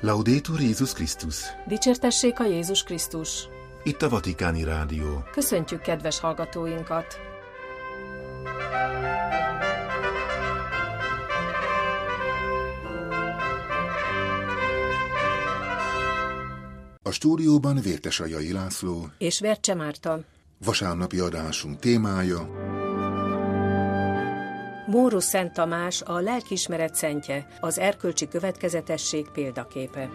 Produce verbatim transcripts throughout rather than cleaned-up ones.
Laudetur Jézus Krisztus! Dicsértessék a Jézus Krisztus! Itt a Vatikáni Rádió. Köszöntjük kedves hallgatóinkat! A stúdióban Vértesajai László és Vercse Márta. Vasárnapi adásunk témája: Mórus Szent Tamás, a lelkiismeret szentje, az erkölcsi következetesség példaképe.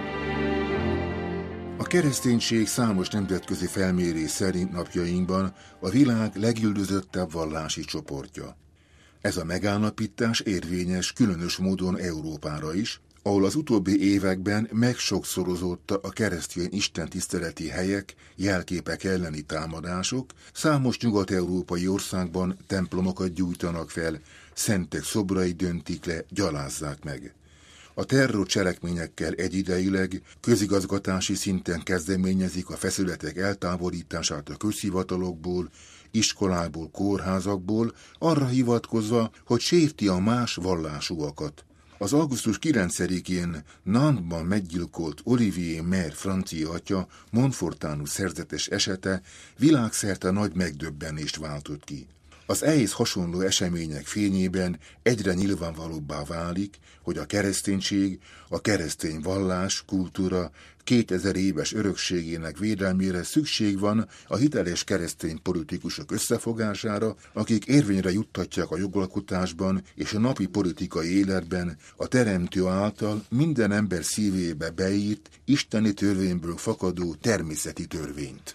A kereszténység számos nemzetközi felmérés szerint napjainkban a világ legüldözöttebb vallási csoportja. Ez a megállapítás érvényes különös módon Európára is, ahol az utóbbi években megsokszorozódta a keresztény istentiszteleti helyek, jelképek elleni támadások, számos nyugat-európai országban templomokat gyújtanak fel, szentek szobrai döntik le, gyalázzák meg. A terror cselekményekkel egyidejűleg közigazgatási szinten kezdeményezik a feszületek eltávolítását a közhivatalokból, iskolából, kórházakból, arra hivatkozva, hogy sérti a más vallásúakat. Az augusztus kilencedikén Nantesban meggyilkolt Olivier Maire francia atya Montfortánus szerzetes esete világszerte nagy megdöbbenést váltott ki. Az ehhez hasonló események fényében egyre nyilvánvalóbbá válik, hogy a kereszténység, a keresztény vallás, kultúra kétezer éves örökségének védelmére szükség van a hiteles keresztény politikusok összefogására, akik érvényre juttatják a jogalkotásban és a napi politikai életben a Teremtő által minden ember szívébe beírt, isteni törvényből fakadó természeti törvényt.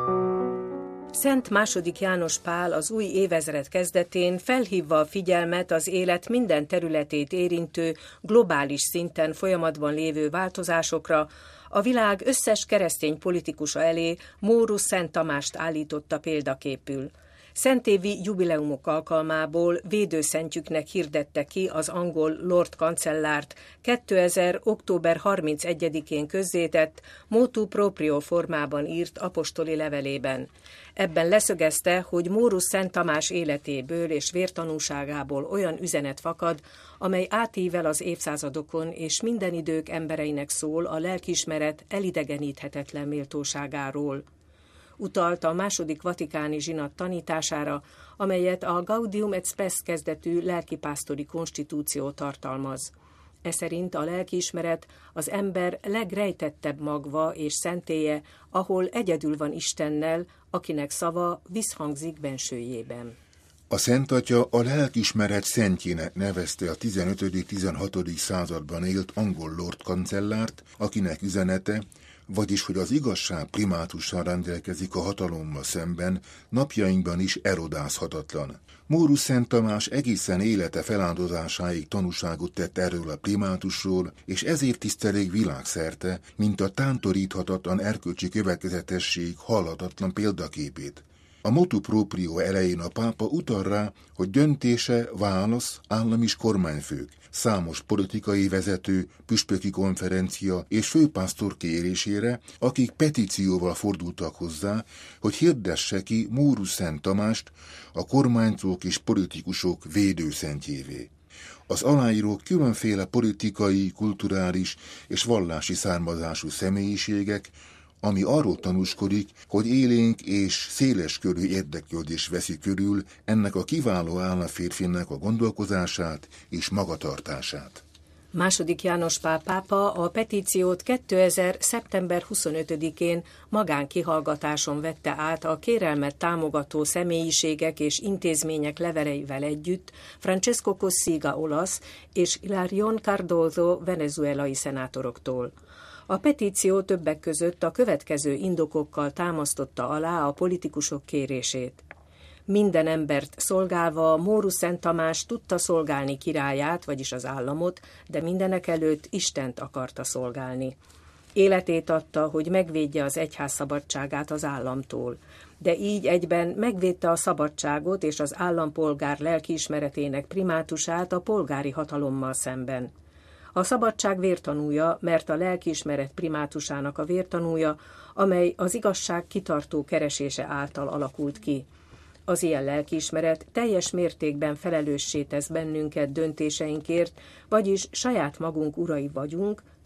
Szent második János Pál az új évezred kezdetén felhívva a figyelmet az élet minden területét érintő, globális szinten folyamatban lévő változásokra, a világ összes keresztény politikusa elé Mórus Szent Tamást állította példaképül. Szentévi jubileumok alkalmából védőszentjüknek hirdette ki az angol Lord kancellárt kétezer. október harmincegyedikén közzétett motu proprio formában írt apostoli levelében. Ebben leszögezte, hogy Mórus Szent Tamás életéből és vértanúságából olyan üzenet fakad, amely átível az évszázadokon és minden idők embereinek szól a lelkiismeret elidegeníthetetlen méltóságáról. Utalt a második vatikáni zsinat tanítására, amelyet a Gaudium et Spes kezdetű lelkipásztori konstitúció tartalmaz. Eszerint a lelkiismeret az ember legrejtettebb magva és szentélye, ahol egyedül van Istennel, akinek szava visszhangzik bensőjében. A Szent Atya a lelkiismeret szentjének nevezte a tizenötödik-tizenhatodik században élt angol Lord kancellárt, akinek üzenete, vagyis hogy az igazság primátussal rendelkezik a hatalommal szemben, napjainkban is erodázhatatlan. Mórus Szent Tamás egészen élete feláldozásáig tanúságot tett erről a primátusról, és ezért tisztelik világszerte, mint a tántoríthatatlan erkölcsi következetesség halhatatlan példaképét. A motu proprio elején a pápa utal rá, hogy döntése, válasz, állam és kormányfők, számos politikai vezető, püspöki konferencia és főpásztor kérésére, akik petícióval fordultak hozzá, hogy hirdesse ki Mórus Szent Tamást a kormányzók és politikusok védőszentjévé. Az aláírók különféle politikai, kulturális és vallási származású személyiségek, ami arról tanúskodik, hogy élénk és széleskörű érdeklődés veszi körül ennek a kiváló államférfinek a gondolkozását és magatartását. Második János Pál pápa a petíciót kétezer. szeptember huszonötödikén magánkihallgatáson vette át a kérelmet támogató személyiségek és intézmények leveleivel együtt Francesco Cossiga olasz és Hilarión Cardozo venezuelai szenátoroktól. A petíció többek között a következő indokokkal támasztotta alá a politikusok kérését. Minden embert szolgálva Mórus Szent Tamás tudta szolgálni királyát, vagyis az államot, de mindenekelőtt Istent akarta szolgálni. Életét adta, hogy megvédje az egyház szabadságát az államtól, de így egyben megvédte a szabadságot és az állampolgár lelkiismeretének primátusát a polgári hatalommal szemben. A szabadság vértanúja, mert a lelkiismeret primátusának a vértanúja, amely az igazság kitartó keresése által alakult ki. Az ilyen lelkiismeret teljes mértékben felelőssé tesz bennünket döntéseinkért, vagyis saját magunk urai vagyunk,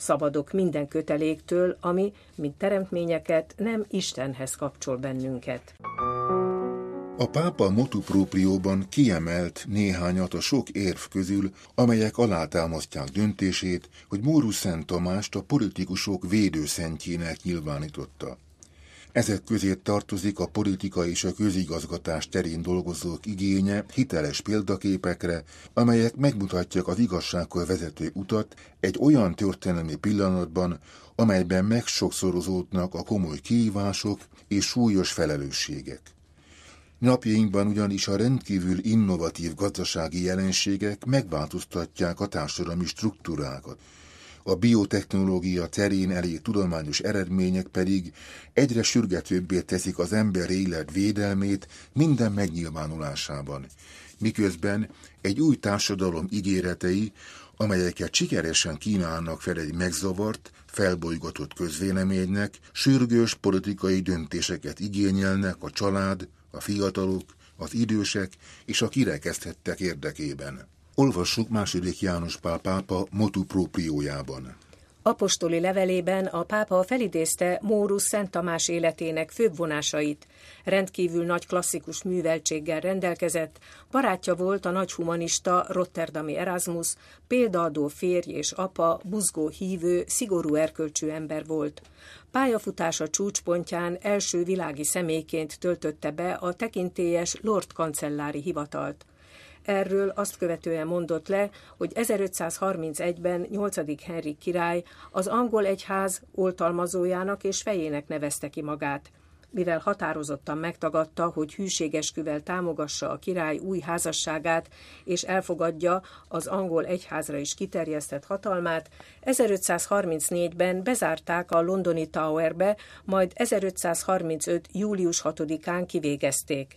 szabadok minden köteléktől, ami, mint teremtményeket, nem Istenhez kapcsol bennünket. A pápa motu proprióban kiemelt néhányat a sok érv közül, amelyek alátámasztják döntését, hogy Mórus Szent Tamást a politikusok védőszentjének nyilvánította. Ezek közé tartozik a politika és a közigazgatás terén dolgozók igénye hiteles példaképekre, amelyek megmutatják az igazsághoz vezető utat egy olyan történelmi pillanatban, amelyben megsokszorozódnak a komoly kihívások és súlyos felelősségek. Napjainkban ugyanis a rendkívül innovatív gazdasági jelenségek megváltoztatják a társadalmi struktúrákat. A biotechnológia terén elért tudományos eredmények pedig egyre sürgetőbbé teszik az ember élet védelmét minden megnyilvánulásában, miközben egy új társadalom ígéretei, amelyeket sikeresen kínálnak fel egy megzavart, felbolygatott közvéleménynek, sürgős politikai döntéseket igényelnek a család, a fiatalok, az idősek és a kirekeszthettek érdekében. Olvassuk második János Pál pápa motu propriójában. Apostoli levelében a pápa felidézte Mórus Szent Tamás életének főbb vonásait. Rendkívül nagy klasszikus műveltséggel rendelkezett, barátja volt a nagy humanista rotterdami Erasmus, példaadó férj és apa, buzgó hívő, szigorú erkölcsű ember volt. Pályafutása csúcspontján első világi személyként töltötte be a tekintélyes Lord kancellári hivatalt. Erről azt követően mondott le, hogy ezerötszázharmincegyben nyolcadik Henrik király az angol egyház oltalmazójának és fejének nevezte ki magát. Mivel határozottan megtagadta, hogy hűségesküvel támogassa a király új házasságát, és elfogadja az angol egyházra is kiterjesztett hatalmát, ezerötszázharmincnégyben bezárták a londoni Towerbe, majd ezerötszázharmincöt. július hatodikán kivégezték.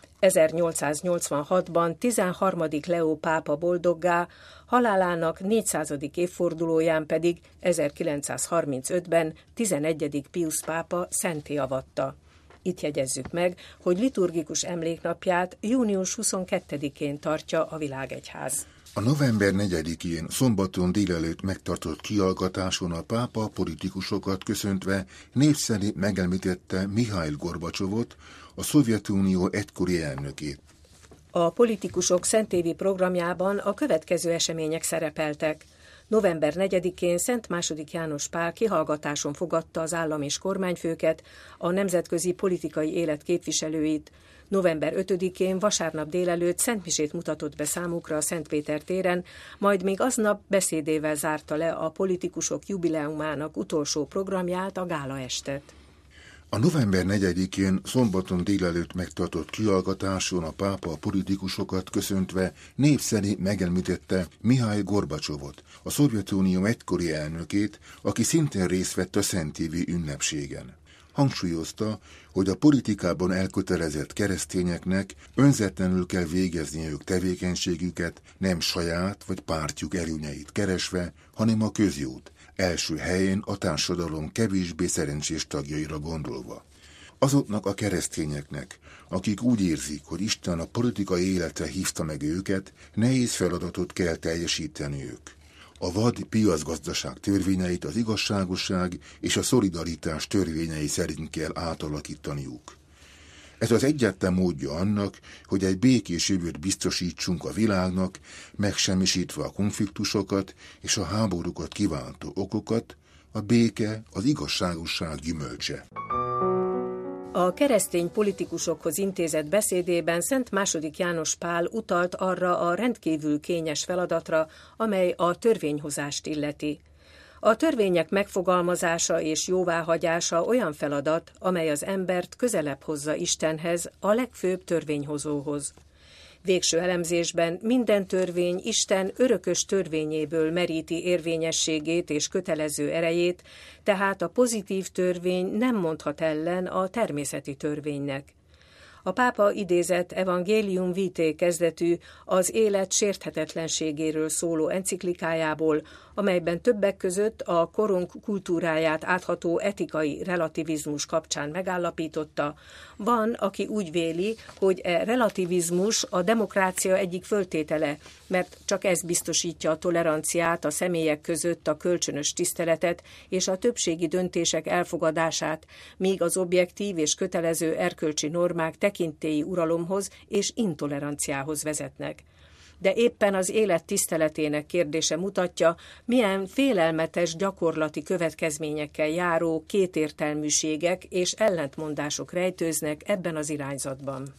ezernyolcszáznyolcvanhatban tizenharmadik Leó pápa boldoggá, halálának négyszázadik évfordulóján pedig ezerkilencszázharmincötben tizenegyedik Piusz pápa szentté avatta. Itt jegyezzük meg, hogy liturgikus emléknapját június huszonkettedikén tartja a világegyház. A november negyedikén szombaton délelőtt megtartott kihallgatáson a pápa politikusokat köszöntve név szerint megemlítette Mihail Gorbacsovot, a Szovjetunió egykori elnökét. A politikusok szentévi programjában a következő események szerepeltek. november negyedikén Szent második János Pál kihallgatáson fogadta az állam és kormányfőket, a nemzetközi politikai élet képviselőit. november ötödikén vasárnap délelőtt szentmisét mutatott be számukra a Szentpéter téren, majd még aznap beszédével zárta le a politikusok jubileumának utolsó programját, a gálaestet. A november negyedikén szombaton délelőtt megtartott kihallgatáson a pápa a politikusokat köszöntve név szerint megemlítette Mihail Gorbacsovot, a Szovjetunió egykori elnökét, aki szintén részt vett a szentévi ünnepségen. Hangsúlyozta, hogy a politikában elkötelezett keresztényeknek önzetlenül kell végezniük tevékenységüket, nem saját vagy pártjuk előnyeit keresve, hanem a közjót, első helyén a társadalom kevésbé szerencsés tagjaira gondolva. Azoknak a keresztényeknek, akik úgy érzik, hogy Isten a politikai életre hívta meg őket, nehéz feladatot kell teljesíteniük. A vad piacgazdaság törvényeit az igazságosság és a szolidaritás törvényei szerint kell átalakítaniuk. Ez az egyetlen módja annak, hogy egy békés jövőt biztosítsunk a világnak, megsemmisítve a konfliktusokat és a háborúkat kiváltó okokat, a béke az igazságosság gyümölcse. A keresztény politikusokhoz intézett beszédében Szent második János Pál utalt arra a rendkívül kényes feladatra, amely a törvényhozást illeti. A törvények megfogalmazása és jóváhagyása olyan feladat, amely az embert közelebb hozza Istenhez, a legfőbb törvényhozóhoz. Végső elemzésben minden törvény Isten örökös törvényéből meríti érvényességét és kötelező erejét, tehát a pozitív törvény nem mondhat ellen a természeti törvénynek. A pápa idézett Evangelium Vitae kezdetű, az élet sérthetetlenségéről szóló enciklikájából, amelyben többek között a korunk kultúráját átható etikai relativizmus kapcsán megállapította, van, aki úgy véli, hogy e relativizmus a demokrácia egyik föltétele, mert csak ez biztosítja a toleranciát, a személyek között a kölcsönös tiszteletet és a többségi döntések elfogadását, míg az objektív és kötelező erkölcsi normák tekintélyi uralomhoz és intoleranciához vezetnek. De éppen az élet tiszteletének kérdése mutatja, milyen félelmetes gyakorlati következményekkel járó kétértelműségek és ellentmondások rejtőznek ebben az irányzatban.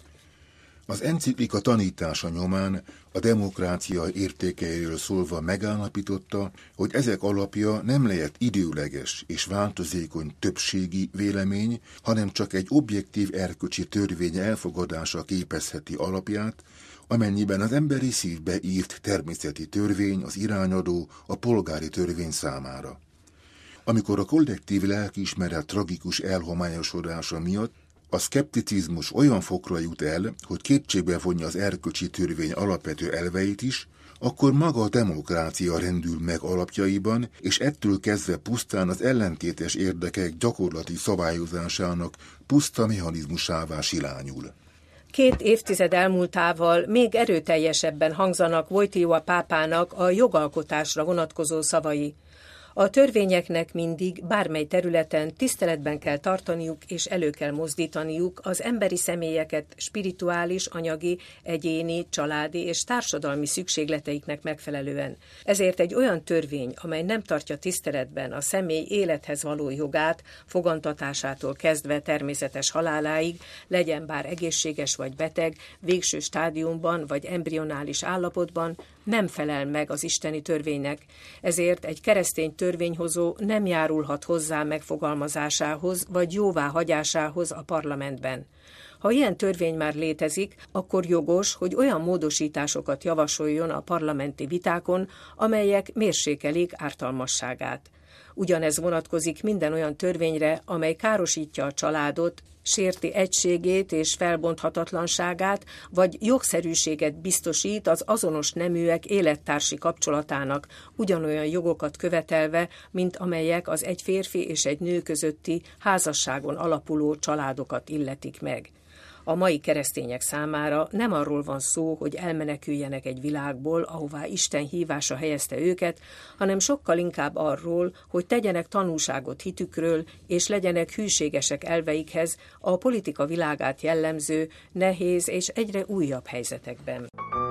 Az enciklika tanítása nyomán a demokrácia értékeiről szólva megállapította, hogy ezek alapja nem lehet időleges és változékony többségi vélemény, hanem csak egy objektív erkölcsi törvény elfogadása képezheti alapját, amennyiben az emberi szívbe írt természeti törvény az irányadó a polgári törvény számára. Amikor a kollektív lelkiismeret tragikus elhomályosodása miatt a szkepticizmus olyan fokra jut el, hogy kétségbe vonja az erkölcsi törvény alapvető elveit is, akkor maga a demokrácia rendül meg alapjaiban, és ettől kezdve pusztán az ellentétes érdekek gyakorlati szabályozásának puszta mechanizmusává silányul. Két évtized elmúltával még erőteljesebben hangzanak Wojtyła pápának a jogalkotásra vonatkozó szavai. A törvényeknek mindig, bármely területen tiszteletben kell tartaniuk és elő kell mozdítaniuk az emberi személyeket spirituális, anyagi, egyéni, családi és társadalmi szükségleteiknek megfelelően. Ezért egy olyan törvény, amely nem tartja tiszteletben a személy élethez való jogát, fogantatásától kezdve természetes haláláig, legyen bár egészséges vagy beteg, végső stádiumban vagy embrionális állapotban, nem felel meg az isteni törvénynek, ezért egy keresztény törvényhozó nem járulhat hozzá megfogalmazásához vagy jóváhagyásához a parlamentben. Ha ilyen törvény már létezik, akkor jogos, hogy olyan módosításokat javasoljon a parlamenti vitákon, amelyek mérsékelik ártalmasságát. Ugyanez vonatkozik minden olyan törvényre, amely károsítja a családot, sérti egységét és felbonthatatlanságát, vagy jogszerűséget biztosít az azonos neműek élettársi kapcsolatának, ugyanolyan jogokat követelve, mint amelyek az egy férfi és egy nő közötti házasságon alapuló családokat illetik meg. A mai keresztények számára nem arról van szó, hogy elmeneküljenek egy világból, ahová Isten hívása helyezte őket, hanem sokkal inkább arról, hogy tegyenek tanúságot hitükről, és legyenek hűségesek elveikhez a politika világát jellemző, nehéz és egyre újabb helyzetekben.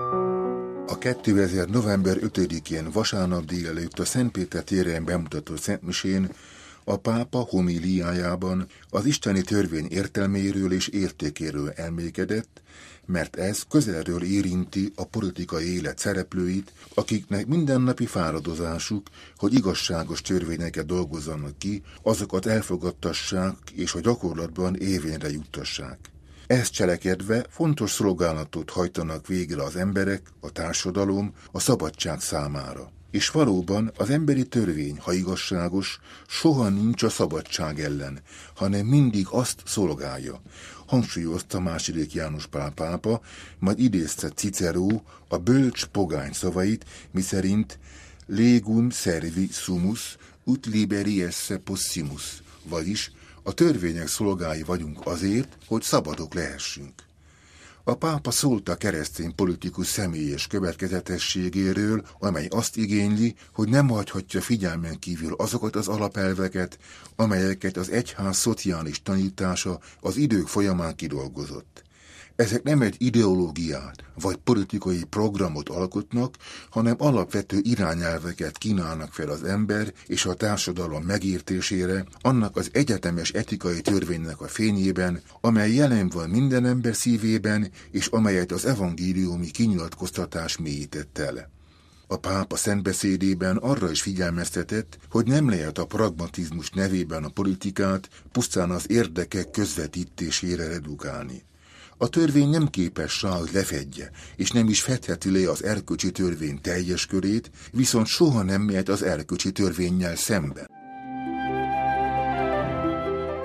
A kétezer november ötödikén vasárnap délelőtt a Szentpéter téren bemutatott szentmisén a pápa homíliájában az isteni törvény értelméről és értékéről elmékedett, mert ez közelről érinti a politikai élet szereplőit, akiknek mindennapi fáradozásuk, hogy igazságos törvényeket dolgozzanak ki, azokat elfogadtassák és a gyakorlatban érvényre juttassák. Ezt cselekedve fontos szolgálatot hajtanak végre az emberek, a társadalom, a szabadság számára. És valóban az emberi törvény, ha igazságos, soha nincs a szabadság ellen, hanem mindig azt szolgálja, hangsúlyozta második János Pál pápa, majd idézte Cicero a bölcs pogány szavait, miszerint legum servi sumus, ut liberi esse possimus, vagyis a törvények szolgái vagyunk azért, hogy szabadok lehessünk. A pápa szólt a keresztény politikus személyes következetességéről, amely azt igényli, hogy nem hagyhatja figyelmen kívül azokat az alapelveket, amelyeket az egyház szociális tanítása az idők folyamán kidolgozott. Ezek nem egy ideológiát vagy politikai programot alkotnak, hanem alapvető irányelveket kínálnak fel az ember és a társadalom megértésére, annak az egyetemes etikai törvénynek a fényében, amely jelen van minden ember szívében, és amelyet az evangéliumi kinyilatkoztatás mélyített el. A pápa szentbeszédében arra is figyelmeztetett, hogy nem lehet a pragmatizmus nevében a politikát pusztán az érdekek közvetítésére redukálni. A törvény nem képes rá, hogy lefedje, és nem is fedheti le az erkölcsi törvény teljes körét, viszont soha nem mehet az erkölcsi törvénnyel szembe.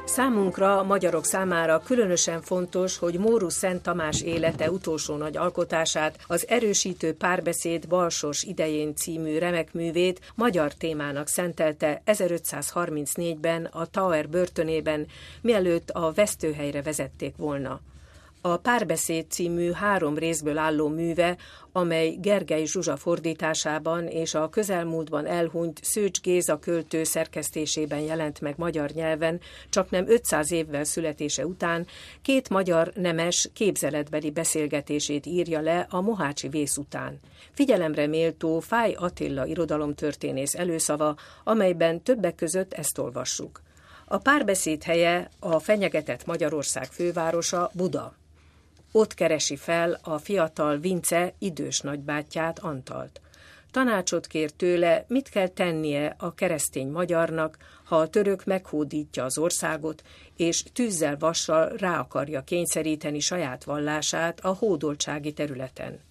Számunkra, magyarok számára különösen fontos, hogy Mórusz Szent Tamás élete utolsó nagy alkotását, az Erősítő párbeszéd Balsors idején című remek művét magyar témának szentelte ezerötszázharmincnégyben a Tower börtönében, mielőtt a vesztőhelyre vezették volna. A Párbeszéd című három részből álló műve, amely Gergely Zsuzsa fordításában és a közelmúltban elhunyt Szőcs Géza költő szerkesztésében jelent meg magyar nyelven, csaknem ötszáz évvel születése után, két magyar nemes képzeletbeli beszélgetését írja le a mohácsi vész után. Figyelemre méltó Fáy Attila irodalomtörténész előszava, amelyben többek között ezt olvassuk. A párbeszéd helye a fenyegetett Magyarország fővárosa, Buda. Ott keresi fel a fiatal Vince idős nagybátyját, Antalt. Tanácsot kér tőle, mit kell tennie a keresztény magyarnak, ha a török meghódítja az országot, és tűzzel vassal rá akarja kényszeríteni saját vallását a hódoltsági területen.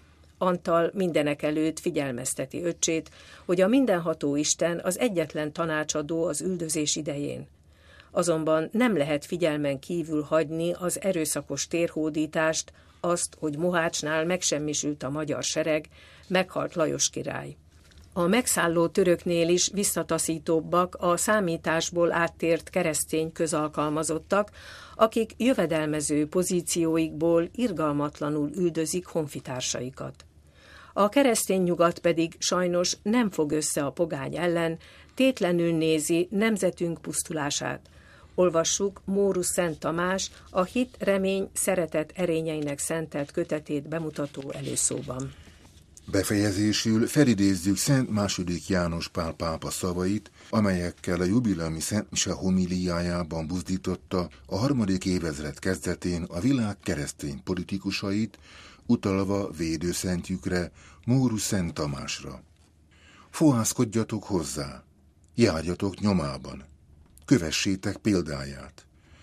Antal mindenekelőtt figyelmezteti öccsét, hogy a mindenható Isten az egyetlen tanácsadó az üldözés idején. Azonban nem lehet figyelmen kívül hagyni az erőszakos térhódítást, azt, hogy Mohácsnál megsemmisült a magyar sereg, meghalt Lajos király. A megszálló töröknél is visszataszítóbbak a számításból áttért keresztény közalkalmazottak, akik jövedelmező pozícióikból irgalmatlanul üldözik honfitársaikat. A keresztény nyugat pedig sajnos nem fog össze a pogány ellen, tétlenül nézi nemzetünk pusztulását. Olvassuk Mórusz Szent Tamás, a Hit, remény, szeretet erényeinek szentelt kötetét bemutató előszóban. Befejezésül felidézzük Szent második János Pál pápa szavait, amelyekkel a jubileumi Szent Mise homiliájában buzdította a harmadik évezred kezdetén a világ keresztény politikusait, utalva védőszentjükre, Mórusz Szent Tamásra. Fohászkodjatok hozzá, járjatok nyomában, kövessétek példáját.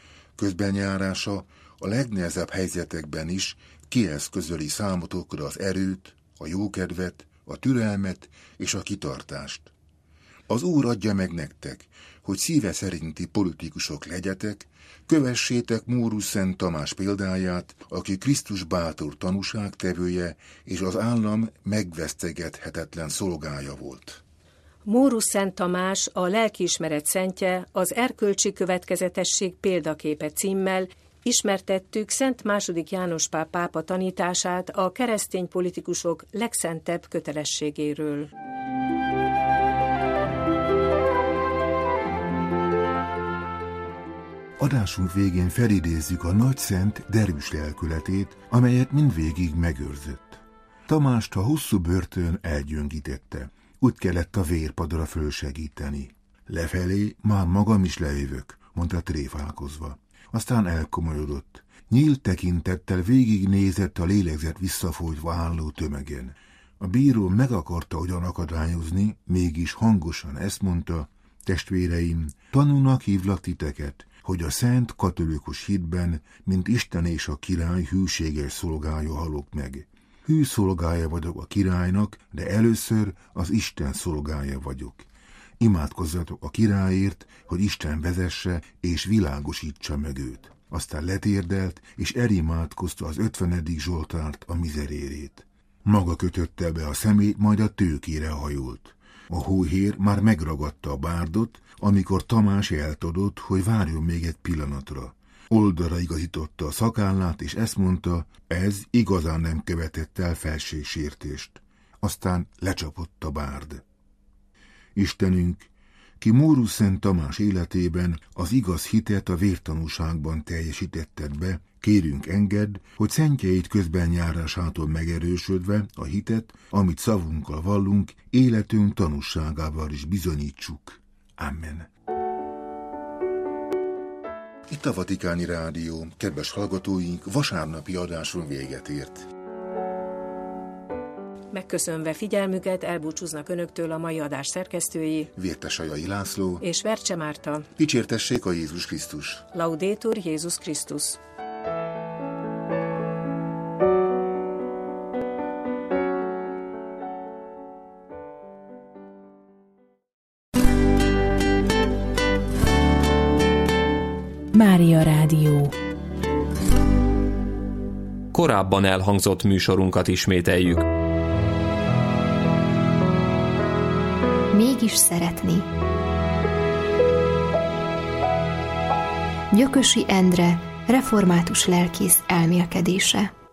Közbenjárása a legnehezebb helyzetekben is kieszközöli számotokra az erőt, a jókedvet, a türelmet és a kitartást. Az Úr adja meg nektek, hogy szíve szerinti politikusok legyetek, kövessétek Mórusz Szent Tamás példáját, aki Krisztus bátor tanúságtevője és az állam megvesztegethetetlen szolgája volt. Mórusz Szent Tamás, a lelkiismeret szentje, az erkölcsi következetesség példaképe címmel ismertettük Szent második János Pál pápa tanítását a keresztény politikusok legszentebb kötelességéről. Adásunk végén felidézzük a nagyszent derűs lelkületét, amelyet mindvégig megőrzött. Tamást a hosszú börtön elgyöngítette. Úgy kellett a vérpadra fölsegíteni. Lefelé már magam is lejövök, mondta tréfálkozva. Aztán elkomolyodott. Nyílt tekintettel végignézett a lélegzet visszafolytva álló tömegen. A bíró meg akarta ugyan akadályozni, mégis hangosan ezt mondta: testvéreim, tanúnak hívlak titeket, hogy a szent katolikus hitben, mint Isten és a király hűséges szolgája halok meg. Hű szolgája vagyok a királynak, de először az Isten szolgája vagyok. Imádkozzatok a királyért, hogy Isten vezesse és világosítsa meg őt. Aztán letérdelt, és elimádkozta az ötvenedik Zsoltárt, a mizerérét. Maga kötötte be a szemét, majd a tőkére hajolt. A hóhér már megragadta a bárdot, amikor Tamás eltudott, hogy várjon még egy pillanatra. Oldalra igazította a szakállát, és ezt mondta: ez igazán nem követett el felségsértést. Aztán lecsapott a bárd. Istenünk, ki Mórusz Szent Tamás életében az igaz hitet a vértanúságban teljesítetted be, kérünk engedd, hogy szentjeid közbenjárásától megerősödve a hitet, amit szavunkkal vallunk, életünk tanúságával is bizonyítsuk. Amen. Itt a Vatikáni Rádió, kedves hallgatóink, vasárnapi adásunk véget ért. Megköszönve figyelmüket, elbúcsúznak önöktől a mai adás szerkesztői Vértesajai László és Vercse Márta. Dicsértessék a Jézus Krisztus! Laudetur Jézus Krisztus! Mária Rádió. Korábban elhangzott műsorunkat ismételjük. Mégis szeretni. Gyökösi Endre, református lelkész elmélkedése.